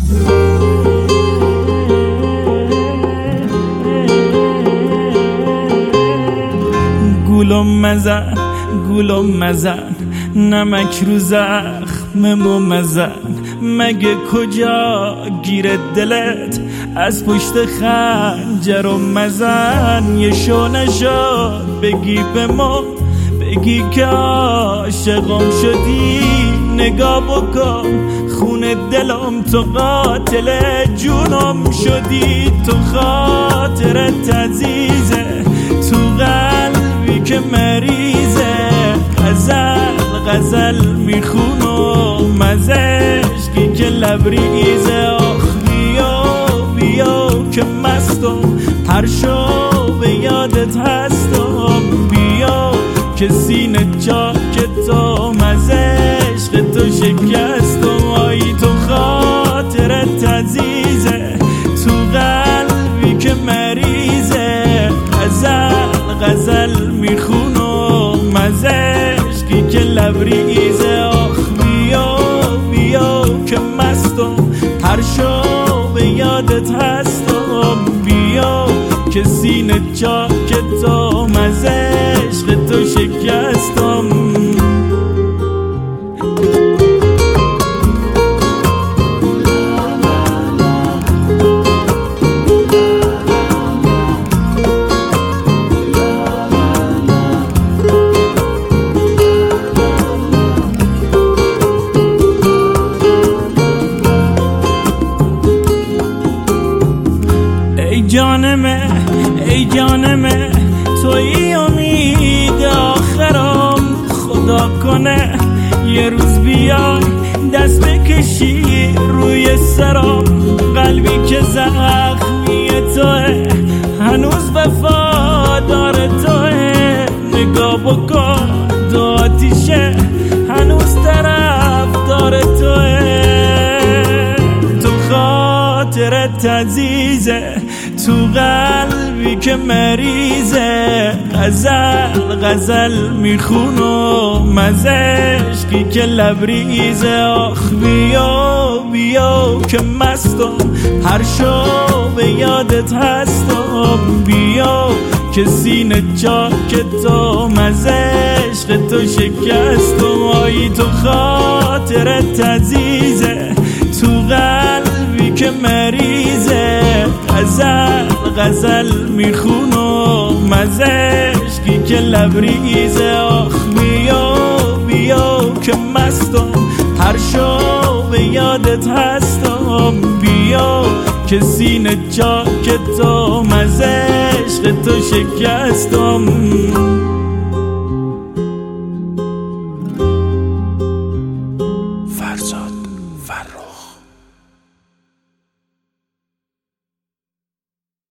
گولم مزن نمک رو زخممو مزن. مگه کجا گیره دلت از پشت خنجرم مزن. یه شو نشد بگی به ما، بگی که عاشقم شدی. نگاه بکن خون دلم، تو قاتل جونم شدی. تو خاطرت عزیزه تو قلبی که مریضه. غزل میخونم از عشقی که لبریزه. آخ بیا که مستم پرشو به یادت هستم. بیا که سینه چاکتم از عشق تو شکستم. آی تو خاطرت عزیزه تو قلبی که مریضه. غزل میخونم از عشقی که لبریزه. آخ بیا که مستم پرشو به یادت هستم. بیا که سینه چاکتم از عشق تو شکستم. ای جانمه توی امید آخرم. خدا کنه یه روز بیای دست بکشی روی سرم. قلبی که زخمی توه هنوز وفادار توه. نگاه بکن دو آتیشه هنوز طرفدار توه. تو خاطرت عزیزه تو قلبی که مریضه. غزل میخونم از عشقی که لبریزه. آخ بیا که مستم پرشو به یادت هستم. بیا که سینه چاکتم از عشق تو شکستم. آی تو خاطرت عزیزه تو قلبی که مریضه. غزل میخونم از عشقی که لبریزه. آخ بیا که مستم پرشو به یادت هستم. بیا که سینه چاکتم از عشق تو شکستم. فرزاد فرخ